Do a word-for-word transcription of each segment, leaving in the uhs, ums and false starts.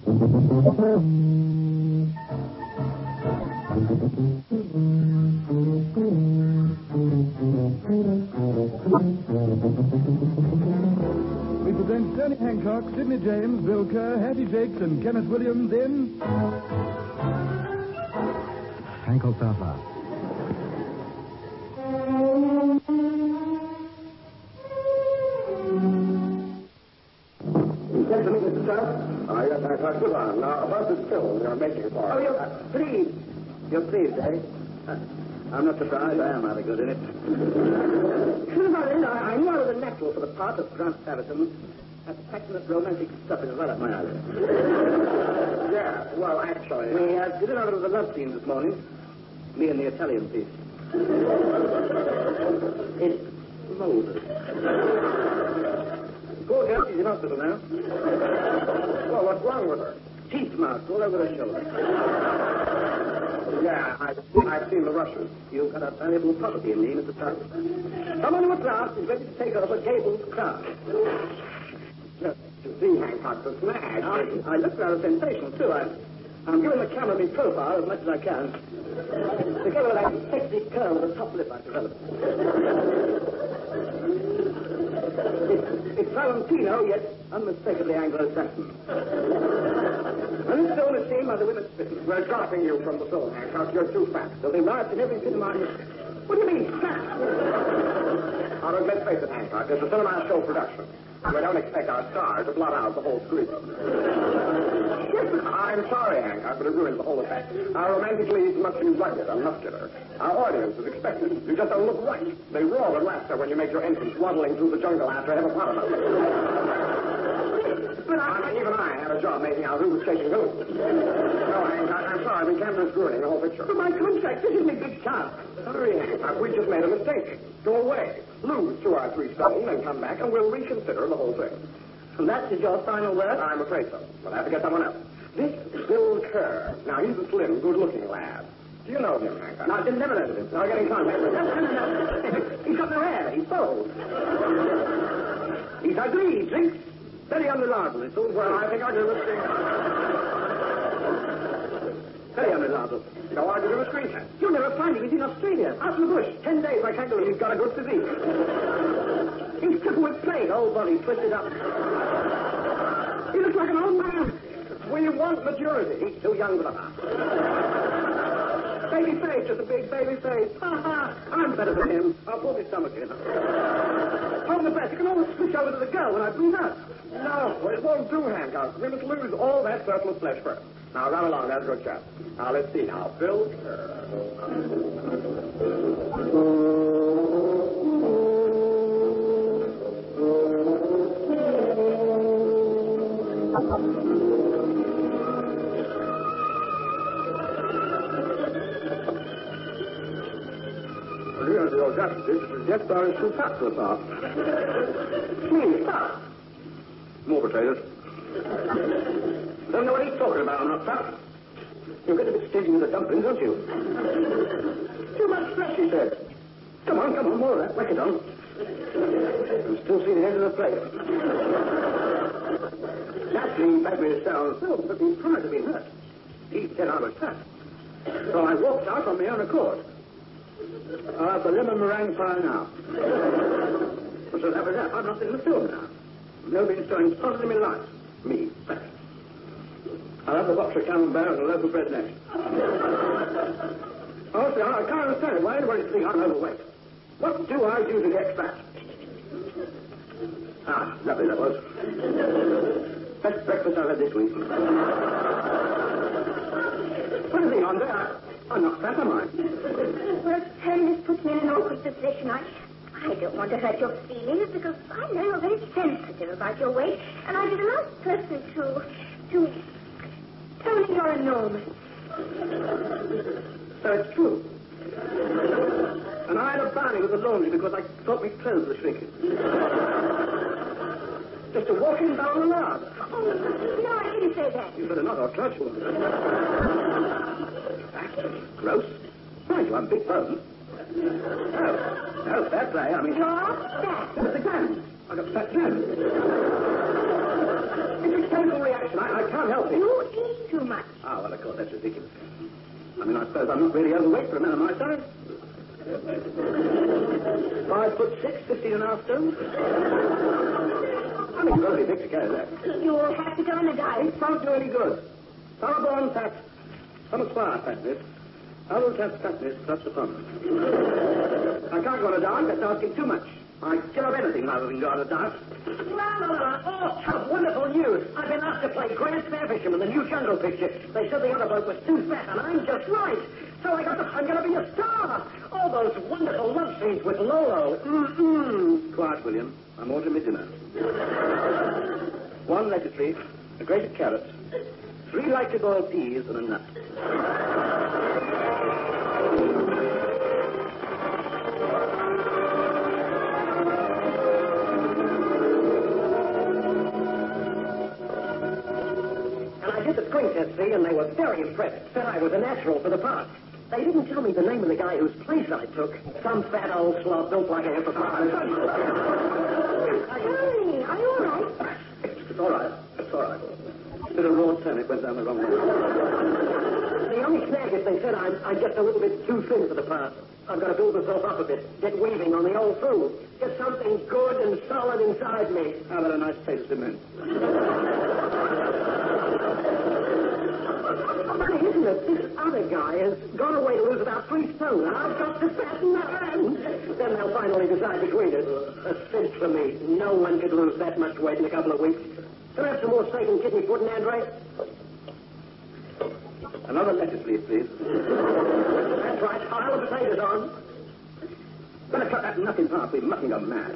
We present Tony Hancock, Sidney James, Bill Kerr, Hattie Jakes, and Kenneth Williams in Hancock Starflower. You sent to me, Mister Sharp? Oh, yes, I thought good on. Now, about this film you're making for Oh, you're uh, pleased. You're pleased, eh? Uh, I'm not surprised. I am rather good in it. I, I knew I was a natural for the part of Grant Patterson. That passionate romantic stuff is right up my alley. Yeah, well, actually... We uh, did another of the love scenes this morning. Me and the Italian piece. It's molded. Poor girl, she's in hospital now. Well, what's wrong with her? Teeth marks all over her shoulder. Yeah, I, I've seen the Russians. You've got a valuable property in me, Mister Sharp. Someone who at last is ready to take over Gable's crown. Just to see Hancock the smash. I, I look rather sensational, too. I, I'm giving the camera my profile as much as I can. Together with that sexy curl with a top lip I developed. It's, it's Valentino, yet unmistakably Anglo-Saxon. And this film is seen by the women's business. We're dropping you from the film, Hancock. You're too fat. There'll be riots in every cinema. What do you mean, fat? Now, look, let's face it, Hancock. It's a cinema show production. We don't expect our star to blot out the whole screen. I'm sorry, Hancock, but it ruins the whole effect. Our romantic leads must be rugged and muscular. Our audience is expected. You just don't look right. They roar with laughter when you make your entrance waddling through the jungle after hippopotamus. But I, even I had a job making out who was taking who. No, Hancock, I'm sorry. The camera's ruining the whole picture. But my contract, this is my big chance. Sorry, Hancock, we just made a mistake. Go away. Lose two or three stone, then come back, and we'll reconsider the whole thing. And that is your final word? I'm afraid so. We'll have to get someone else. This Bill Kerr. Now, he's a slim, good-looking lad. Do you know him, Hancock? No, I didn't never know him. Now, get in contact with him. No, no, no. He's got no hair. He's bald. He's ugly. He drinks. Very unreliable. It's all well. I think I do the screen. Very unreliable. Go on to do a screen test. You'll never find him. He's in Australia. Out in the bush. Ten days. I can't go. He's got a good physique. He's crippled with plague. Whole body twisted up. He looks like an old man. We want maturity. He's too young for that. Baby face, just a big baby face. Ha ha. I'm better than him. I'll pull my stomach in. Hold the breath. You can always switch over to the girl when I breathe out. No, it won't do, Hancock. We must lose all that surplus flesh first. Now, run along. That's a good chap. Now, let's see now. Bill Your justice, Jeff Bar is too fat for the part. Me, fat. More potatoes. Don't know what he's talking about. I'm not fat. You get a bit stingy with the dumplings, don't you? Too much flesh, he said. Come on, come on, more of that. Whack it on. You still see the end of the plate. Naturally, he begged me to stay on the film, but he's trying to be hurt. He said I was fat. So I walked out on my own accord. I'll have the lemon meringue pie now. So that was that. I'm not in the film now. Nobody's showing spotted in my life. Me, fat. I'll have the box of camembert and a loaf of bread next. Also, I can't understand why anybody thinks I'm overweight. What do I do to get fat? Ah, lovely that was. Best breakfast I've had this week. What is he on there? I'm not fat, am I? Well, Tony, this puts me in an awkward position. I, I don't want to hurt your feelings because I know you're very sensitive about your weight, and I'd be the last person to, to... Tony, you're enormous. So it's true. And I had a barney with the laundry because I thought my clothes were shrinking. Just a walking down the yard. Oh, no, I didn't say that. You better not, I'll charge you. That's gross. Mind you, I'm big bone. No, no, fair play. I mean... You're fat. That's the gland. I got fat gland. It's a chemical reaction. I, I can't can't help it. You eat too much. Ah, well, of course, that's ridiculous. I mean, I suppose I'm not really overweight for a man of my size. Five foot six, fifteen and a half stone. I mean, you've got to be big to carry that. You'll have to go on a diet. It won't do any good. Some are born fat. Some aspire fatness. Others have fatness thrust upon them. I can't go on a diet. That's asking too much. I'd give up anything rather than go on a diet. La, la, la. Oh, Chubb, wonderful news. I've been asked to play Grant Fairvishem in the new Jungle picture. They said the other bloke was too fat, and I'm just right. So I got to, I'm going to be a star. All those wonderful love scenes with Lolo. Mm-mm. Quiet, William. I'm ordering me dinner. One lettuce leaf, a grated carrot, three lightly boiled peas, and a nut. Screen test, see, and they were very impressed. Said I was a natural for the part. They didn't tell me the name of the guy whose place I took. Some fat old slob built like a hippopotamus. Honey, are you all right? It's all right. It's all right. A bit of raw turnip went down the wrong way. The only snag is they said I'm, I'm just a little bit too thin for the part. I've got to build myself up a bit. Get weaving on the old food. Get something good and solid inside me. How about a nice taste of cement? Funny, isn't it? This other guy has gone away to lose about three stone, and I've got to fatten up. Then they'll finally decide between us. A cinch for me. No one could lose that much weight in a couple of weeks. Can I have some more steak and kidney pudding, Andre? Another lettuce leaf, please. That's right. Pile of potatoes on. Better cut that nut in half. We mustn't go mad.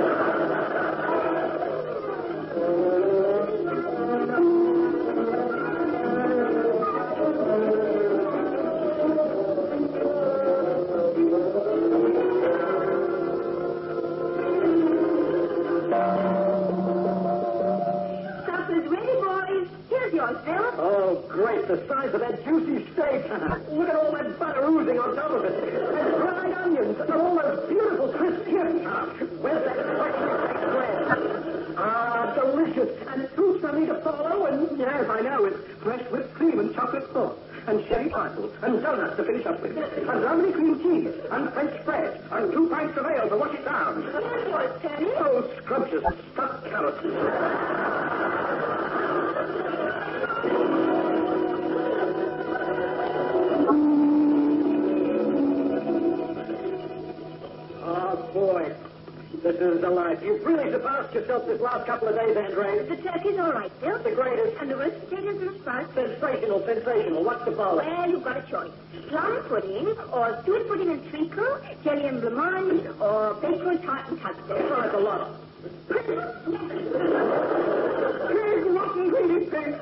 Oh, great. The size of that juicy steak. Look at all that butter oozing on top of it. And fried onions. And all those beautiful crisp chips. Where's that freshly baked bread? Ah, delicious. And fruit for me to follow. And yes, I know. It's fresh whipped cream and chocolate sauce. And sherry trifles. And donuts to finish up with. And lovely cream cheese. And French bread. And two pints of ale to wash it down. Oh, scrumptious stuffed carrots. Boy, this is a life. You've really surpassed yourself this last couple of days, Andre. The turkey's all right, Bill. The greatest. And the roast potatoes and the spice. Sensational, sensational. What's the bowl? Well, you've got a choice. Plum pudding, or stewed pudding and treacle, jelly and blancmange, or bacon tart and custard. Oh, that's a lot. Pig, rotten greedy pig.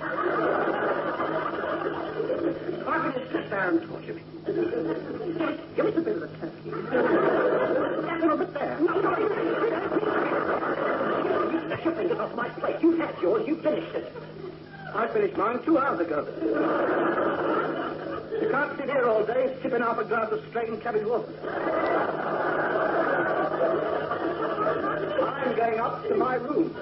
I can just sit there and torture me. Give us a bit of the turkey. That little bit there. No, no, you smash your fingers off my plate. You've had yours. You finished it. I finished mine two hours ago. You can't sit here all day sipping half a glass of strained cabbage water. I'm going up to my room.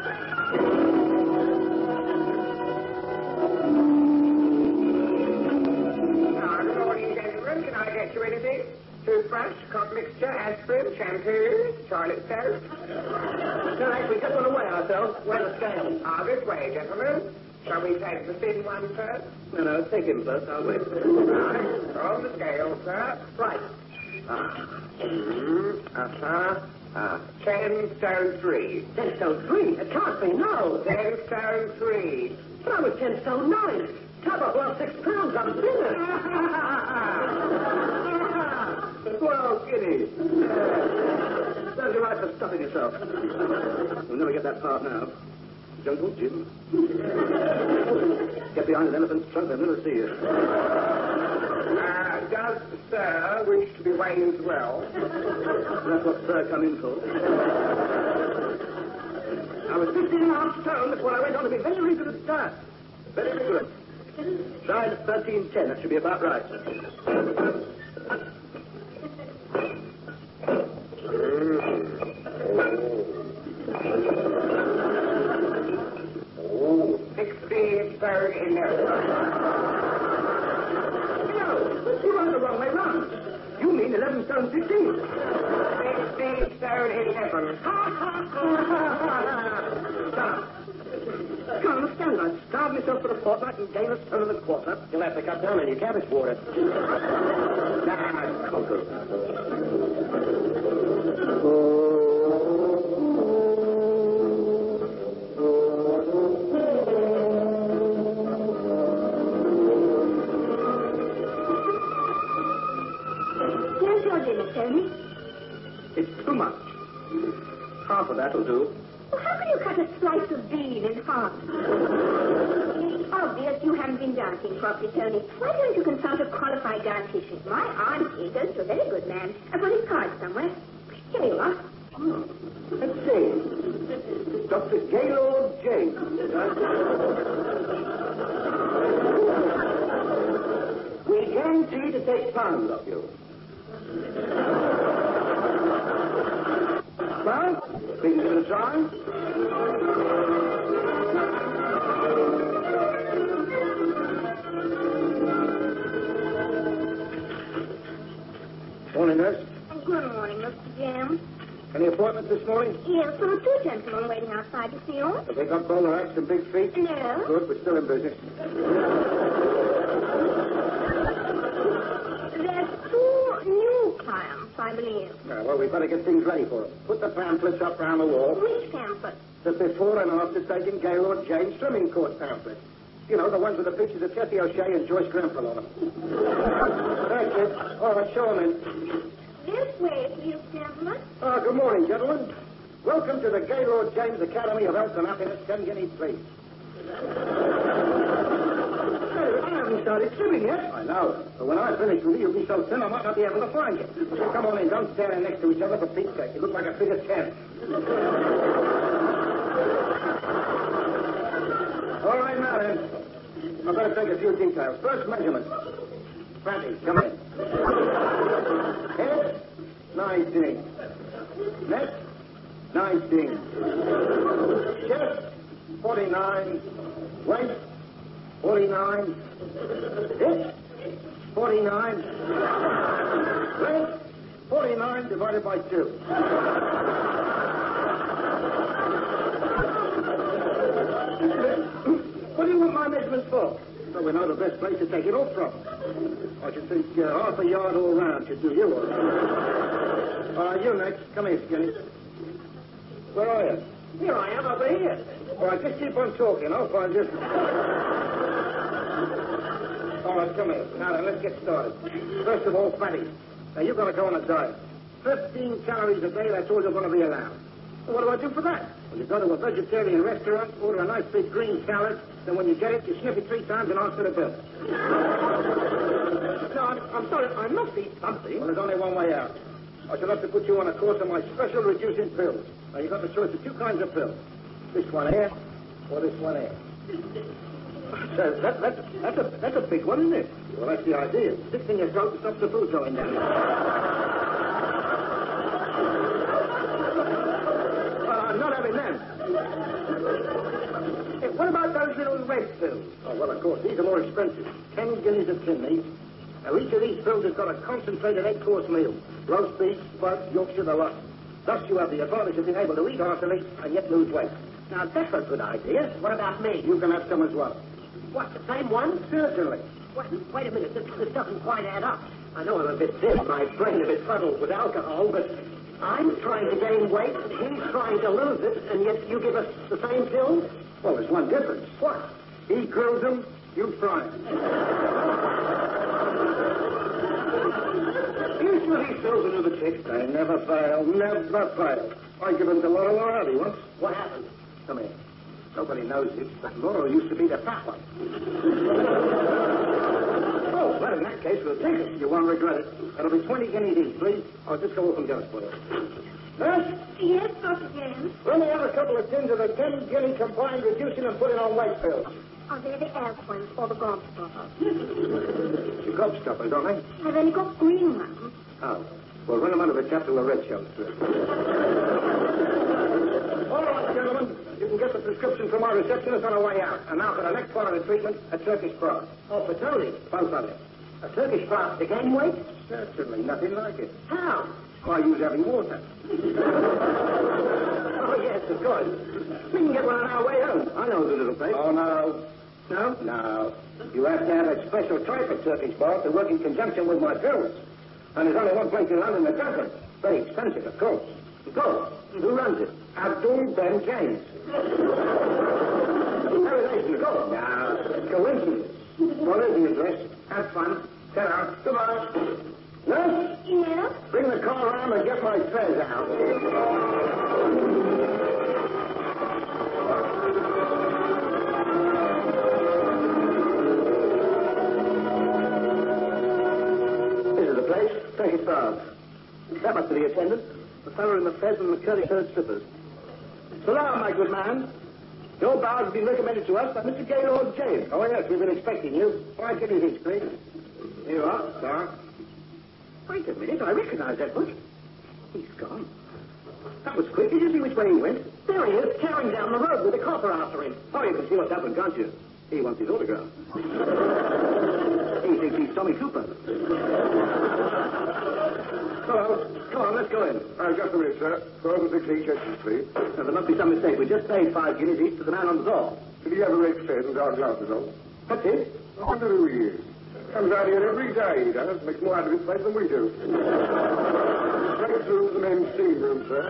Can I get you anything? Toothbrush, cough mixture, aspirin, shampoo, toilet soap. No, actually, just want to weigh ourselves. Weigh the scale. Ah, this way, gentlemen. Shall we take the thin one first? No, no, take him first. I'll wait. Right. On the scale, sir. Right. Ah. Mm, uh-huh. Ah. Ten stone three. Ten stone three? It can't be, no. Ten stone three. But I was ten stone nine. Top up lost six pounds. I'm thinner. Twelve guineas. Serves you right for stuffing yourself. You'll never get that part now. Jungle Jim. Get behind an elephant's trunk, they'll never see you. Uh, does sir wish to be weighed as well? That's what sir come in for. I was fifteen and a half stone before I went on to be very rigorous start. Very good. Size thirteen ten. That should be about right. Sixteen third, eleven. No, you went the wrong way round. You mean eleven stone sixteen. Sixteen, third, eleven. Shut up. Can't understand. I'd starve myself for a fortnight and gain a stone and a quarter. You'll have to cut down on your cabbage water. Nah, Coco. Here's your dinner, Tony. It's too much. Half of that'll do. Well, how can you cut a slice of bean in half? It's obvious you haven't been dancing properly, Tony. Why don't you consult a qualified dietitian? My auntie goes to a very good man. I've got his card somewhere. Here you are. Oh, let's see. Doctor Gaylord James. We guarantee to take pounds of you. Well, please give it a try. Morning, nurse. Good morning, Mister James. Any appointments this morning? Yes, there are two gentlemen waiting outside to see you. Have they got bowler hats and big feet? No. Good, we're still in business. There's two new clients, I believe. Yeah, well, we've got to get things ready for them. Put the pamphlets up round the wall. Which pamphlet? The before and after taking Gaylord James swimming court pamphlets. You know, the ones with the pictures of Tessie O'Shea and Joyce Grenfell on them. Thank you. All right, show them in. This way, please, gentlemen. Oh, good morning, gentlemen. Welcome to the Gaylord James Academy of Health and Happiness, ten guineas, please. Hey, I haven't started swimming yet. I know. But when I finish with you, you'll be so thin I might not be able to find you. So come on in. Don't stand in next to each other for Pete's sake. You look like a figure ten. All right, now then. I've got to take a few details. First, measurements. Frankie, come in. Head, nineteen. Neck, nineteen. Chest, forty-nine. Waist, forty-nine. Hips, forty-nine. Legs, forty-nine divided by two. What do you want my measurements for? So we know the best place to take it off from. I should think uh, half a yard all round should do you all right. All right, you next. Come here, Skinny. Where are you? Here I am, over here. All right, just keep on talking. I'll find you. All right, come here. Now then, let's get started. First of all, fatty. Now, you've got to go on a diet. Fifteen calories a day, that's all you're going to be allowed. Well, what do I do for that? Well, you go to a vegetarian restaurant, order a nice big green salad, then when you get it, you sniff it three times and ask for the bill. No, I'm, I'm sorry. I must eat something. Well, there's only one way out. I shall have to put you on a course of my special reducing pills. Now, you've got the choice of two kinds of pills. This one here, or this one here. So that, that, that's, a, that's a big one, isn't it? Well, that's the idea. Sticks in your throat and stops the food going down. I'm not having them. Hey, what about those little red pills? Oh, well, of course, these are more expensive. Ten guineas a tin, these. Now, each of these pills has got a concentrated eight-course meal. Roast beef, spud, Yorkshire, the lot. Thus, you have the advantage of being able to eat heartily and yet lose weight. Now, that's a good idea. What about me? You can have some as well. What, the same one? Certainly. What? Wait a minute. This, this doesn't quite add up. I know I'm a bit thin, my brain a bit fuddled with alcohol, but I'm trying to gain weight, he's trying to lose it, and yet you give us the same pills? Well, there's one difference. What? He grills them, you fry them. You sure these pills are the trick? They never fail, never fail. I give them to Laura Lorelli once. What happened? Come here. Nobody knows it, but Laura used to be the fat one. Oh, well, in that case, we'll take it. You won't regret it. That'll be twenty guineas each, please. I'll just go up and get it for you. Nurse? Yes, Doctor James. Let me have a couple of tins of the ten guinea combined reducing and putting on weight pills. Are they the airplanes or the gobstoppers? The gobstoppers, don't they? I've only got green ones. Oh. Well, run them under the capital of red shells first. All right, gentlemen. You can get the prescription from our receptionist on our way out. And now for the next part of the treatment, a Turkish bath. Oh, for Tony. Both of you. A Turkish bath to gain weight? Certainly, nothing like it. How? Why, use having water. Oh, yes, of course. We can get one on our way home. I know the little place. Oh, no. No? No. You have to have a special type of Turkish bath to work in conjunction with my pills. And there's only one place in London that does it. Very expensive, of course. Of course. Who runs it? Abdul Ben James. Relation, of course. Now, coincidence. What is the address? Have fun. Get out. Goodbye. Nurse? Yes? Bring the car around and get my threads out. This is the place. Turkish bath. That must be the attendant. The fellow in the fez and the curly-haired slippers. Salam, my good man. Your bath has been recommended to us by Mister Gaylord James. Oh, yes, we've been expecting you. Five guineas each, please. Here you are. Sir? Wait a minute. I recognize that bush. He's gone. That was quick. Did you see which way he went? There he is, tearing down the road with a copper after him. Oh, you can see what's happened, can't you? He wants his autograph. He thinks he's Tommy Cooper. Hello. Come on, let's go in. Uh, just a minute, sir. Twelve and six each entrance, please. Now, there must be some mistake. We just paid five guineas each to the man on the door. Did he have a red fez and dark glasses on? That's it. I wonder who he is. Comes out here every day, he does. Makes more out of his place than we do. Straight through to the men's steam room, sir.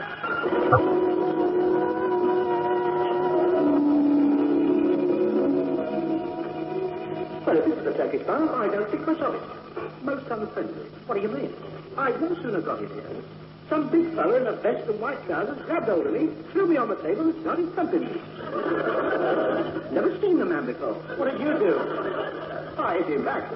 Well, if this is a Turkish bath, I don't think much of it. Most unfriendly. What do you mean? I'd no sooner got in here. Some big fellow in a vest and white trousers grabbed hold of me, threw me on the table, and started thumping me. Never seen the man before. What did you do? I hit him back.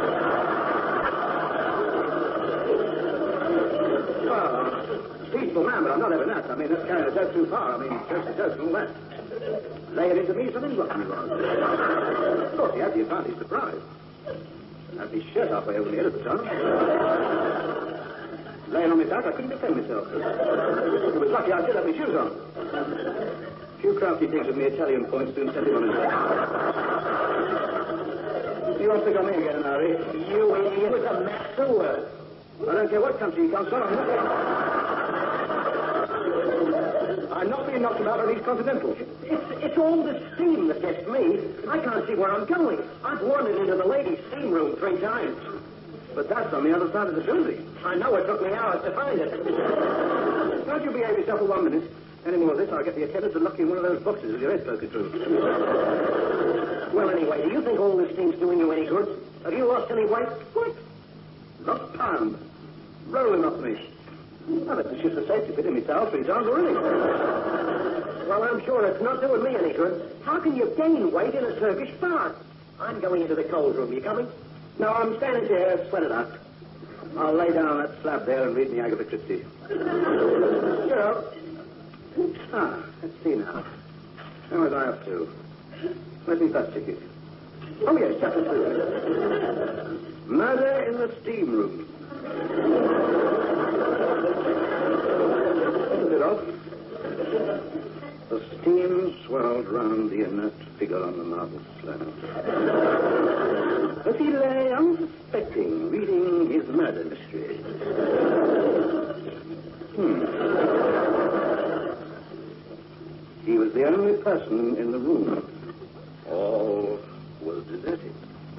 Well, peaceful man, but I'm not having that. I mean, that's carrying the joke too far. I mean, just the joke and all that. Lay it into me, something rotten he was. Of course, he had the advantage to prize. Had his shirt halfway over the head at the time. Laying on my back, I couldn't defend myself. It was lucky I did have my shoes on. A few crafty things with me Italian points soon set him on his back. He wants to come in again in a hurry. You idiot. With a match to work. I don't care what country he comes from. I'm not I'm not being knocked about by these continentals. It's, it's all the steam that gets me. I can't see where I'm going. I've wandered into the ladies' steam room three times. But that's on the other side of the building. I know it took me hours to find it. Don't you behave yourself for one minute. Any more of this, I'll get the attendant to lock you in one of those boxes with your head poking through. Well, anyway, do you think all this steam's doing you any good? Have you lost any weight? What? Lost pound. Rolling off me. Well, that's just a safety pit in my towel three times already. Well, I'm sure it's not doing me any good. How can you gain weight in a Turkish bath? I'm going into the cold room. You coming? No, I'm standing here. Sweat it out. I'll lay down on that slab there and read the Agatha Christie. Sure. Ah, let's see now. How was I up to? Let me first check it. Oh, yes, chapter two. Murder in the steam room. Put it off. The steam swirled round the inert figure on the marble slab. As he lay unsuspecting, reading his murder mystery. Hmm. He was the only person in the room. All was deserted.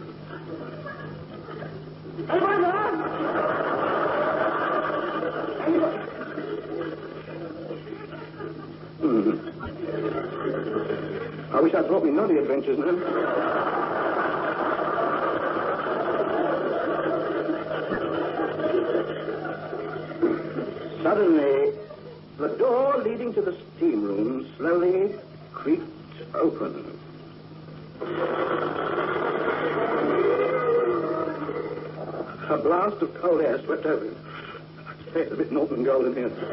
Anyone there? Anyone? Hmm. I wish I'd brought me naughty adventures now. Suddenly, the door leading to the steam room slowly creaked open. A blast of cold air swept over him. It's a bit Norton Gold in here.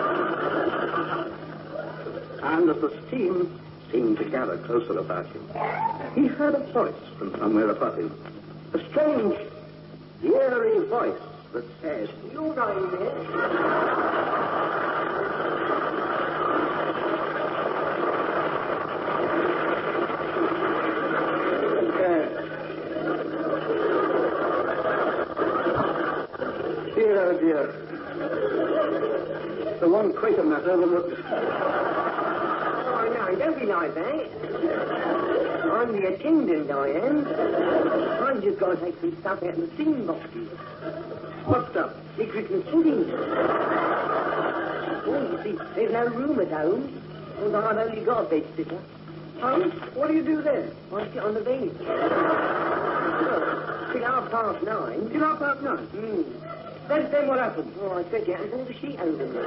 And as the steam seemed to gather closer about him, he heard a voice from somewhere above him. A strange, eerie voice that said, "You going there?" dear, dear. The one Quaker matter overlooked. Oh, no, don't be like that. I'm the attendant, I am. I've just got to take some stuff out of the singing boxes. What stuff? The Christmas pudding. Oh, you see, there's no room at home. Because I've only got a bed sitter. Oh, what do you do then? I sit on the bed. Till half past nine. Till half past nine? Mm. Then, then what happened? Oh, I said out and pull the sheet over me.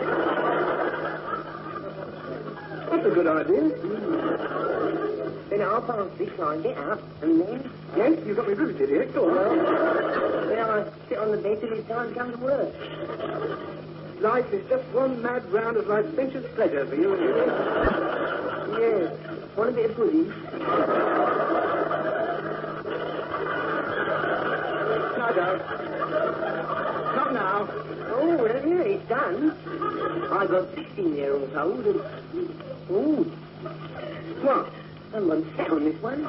That's a good idea. Mm. Then at half past six, I get up, and then... Yes, you've got me riveted here. Go on. Well, then I sit on the bed till it's time to come to work. Life is just one mad round of licentious pleasure for you and me. Yes. Want a bit of pudding? No, don't. Not now. Oh, well, yeah, it's done. I got sixteen year olds old and... Oh. What? Someone sat on this one.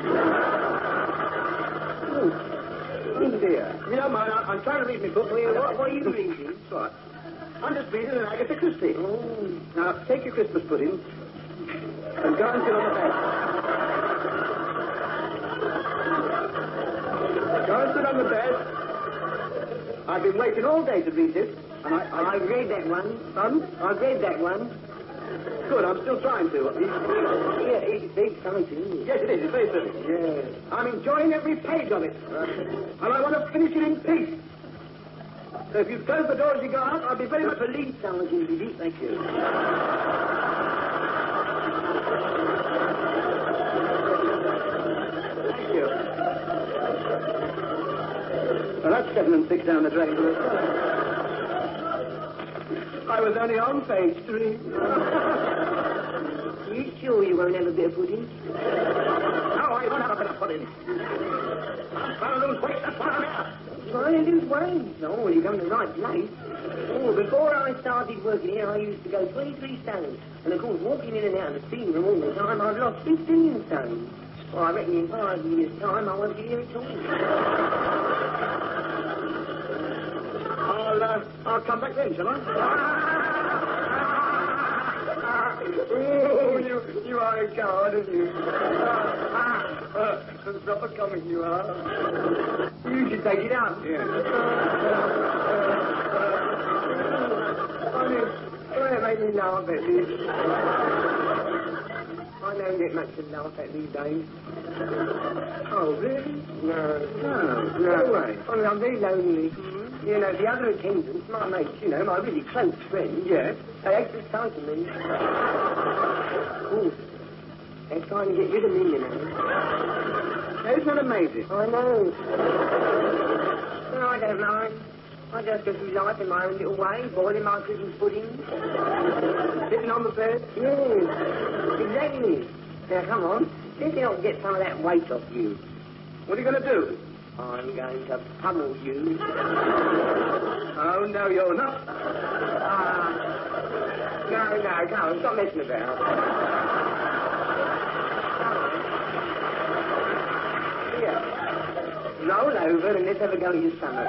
Oh. Oh, dear. If you don't mind, I- I'm trying to read my book. Well, what, what are you reading? What? I'm just reading an Agatha Christie. Oh. Now, take your Christmas pudding and go and sit on the bed. Go and sit on the bed. I've been waiting all day to read this, and I... I... I read that one. Son? I read that one. Good, I'm still trying to. Yeah, it's very exciting. Yes, it is. It's very thrilling. Yeah. I'm enjoying every page of it. And I want to finish it in peace. So if you close the door as you go out, I'll be very much... Police sergeant, you thank you. Thank you. Well, that's seven and six down the drain. I was only on page three. You sure you won't have a bit of pudding? No, I won't have a bit of pudding. I'm trying to lose weight, that's why I'm here. Trying to lose weight? Oh, well, you come to the right place. Oh, before I started working here, I used to go twenty-three stone. And, of course, walking in and out of the steam room all the time, I've lost fifteen stone. Well, I reckon in five years' time, I won't be here at all. I'll, uh, I'll come back then, shall I? Oh, you, you are a coward, aren't you? Some proper comic you are. You should take it out. Yeah. Honest, why make me laugh at this? I don't get much to laugh at these days. Oh, really? No. No, no way. I mean, I'm very lonely. You know, the other attendants, my mates, you know, my really close friends, Yes. they exercise me. Of course, they're trying to get rid of me, you know. Isn't that amazing? I know. No, I don't mind. I just go through life in my own little way, boiling my Christmas pudding. Sitting on the bed? Yes, exactly. Now, come on, let's help get some of that weight off you. What are you going to do? I'm going to pummel you. Oh, no, you're not. Ah, no, no, come on, stop messing about. Here, roll over and let's have a go at your stomach.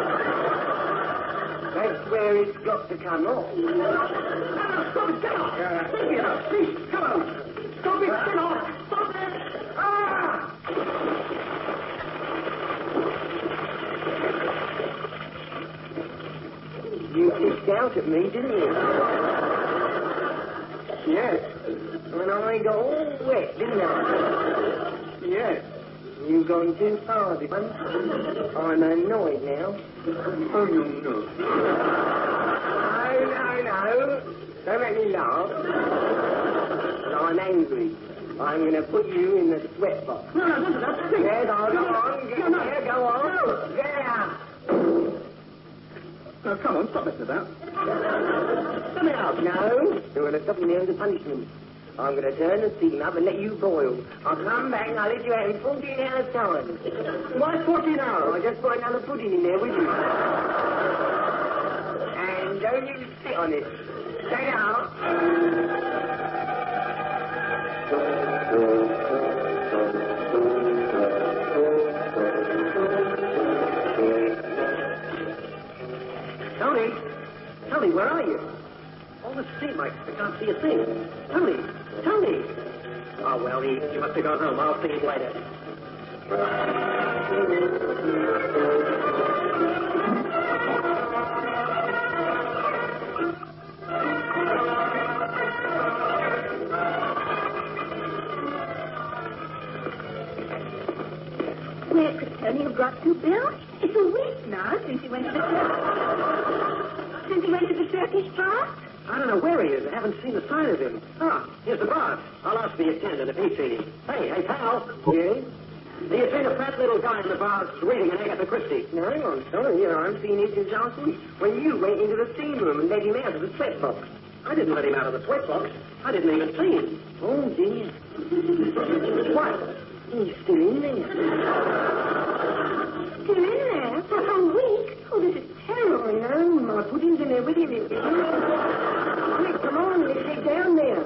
That's where it's got to come off. Stop it, get off! Leave me out, please, come on! Stop it, get off! Stop it! Ah! You fished out at me, didn't you? Yes, And I got all wet, didn't I? yes. You've gone too far, this one. I'm annoyed now. Oh, no, no. No, no, no. Don't make me laugh. But I'm angry. I'm going to put you in the sweat box. No, no, no, that's it. Yes, I'll go on. Get No, no. there, go on. There. No, come on, stop messing about. Let me out. No. You're going to stop me there as a punishment. I'm going to turn the steam up and let you boil. I'll come back and I'll let you out in fourteen hours' time. Why fourteen hours? I just put another pudding in there with you. And don't you sit on it. Stay out. Tony. where are you? All the steam, I, I can't see a thing. Tony! Tony! Oh, well, he, he must have gone home. I'll see him later. Where could Tony have got to, Bill? It's a week now since he went to the since he went to the Turkish bath. I don't know where he is. I haven't seen a sign of him. Ah, here's the boss. I'll ask the attendant if he's seen him. Hey, hey, pal. Yes? Do you see the fat little guy in the bar reading an Agatha Christie? Now, hang on, son. Here, I'm seeing Agent Johnson when you went into the steam room and let him out of the sweat box. I didn't let him out of the sweat box. I didn't even see him. Oh, dear. What? He's still in there. Still in there for a whole week? Oh, this is terrible. Oh, no, I put him in there with him. Quick, come on, let's get down there.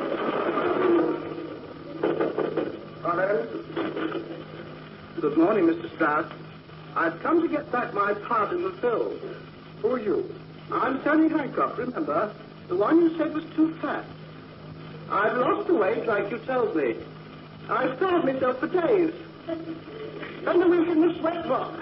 Come in. Good morning, Mister Strauss. I've come to get back my part in the film. Who are you? I'm Tony Hancock, remember? The one you said was too fat. I've lost the weight like you told me. I've starved myself for days. Spend a week in the sweat box.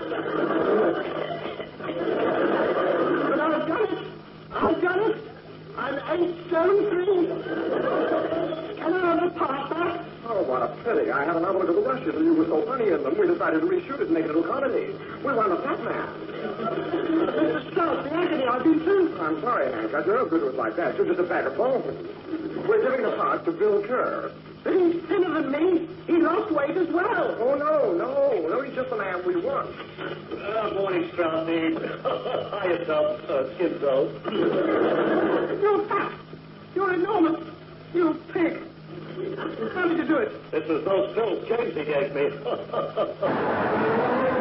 But I've done it. I've done it. I'm eight stone three. Can I have a part back? Oh, what a pity. I had another look at the rushes, and you were so funny in them. We decided to reshoot it and make it a little comedy. We want a fat man. Mister Strauss, the agony I've been through. I'm sorry, Hank. I don't know if it was like that. You're just a bag of bones. We're giving the part to Bill Kerr. But he's thinner than me. He lost weight as well. Oh, no, no. No, he's just the man we want. Uh, morning, Straussy. Hiya, Tom. Uh, Skinzo. You're fat. You're enormous. You pig. How did you do it? This was those pills Jamesy gave me.